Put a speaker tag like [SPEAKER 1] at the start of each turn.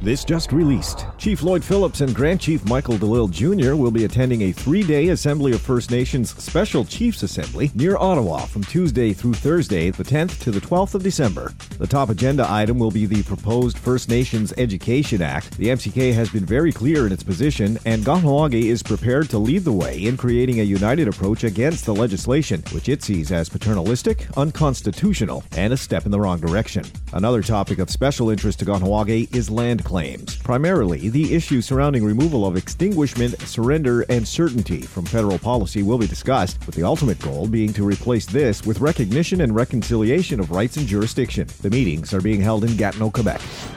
[SPEAKER 1] This just released. Chief Lloyd Phillips and Grand Chief Michael DeLille Jr. will be attending a 3-day Assembly of First Nations Special Chiefs Assembly near Ottawa from Tuesday through Thursday, the 10th to the 12th of December. The top agenda item will be the proposed First Nations Education Act. The MCK has been very clear in its position, and Kahnawake is prepared to lead the way in creating a united approach against the legislation, which it sees as paternalistic, unconstitutional, and a step in the wrong direction. Another topic of special interest to Kahnawake is land claims. Primarily, the issue surrounding removal of extinguishment, surrender, and certainty from federal policy will be discussed, with the ultimate goal being to replace this with recognition and reconciliation of rights and jurisdiction. The meetings are being held in Gatineau, Quebec.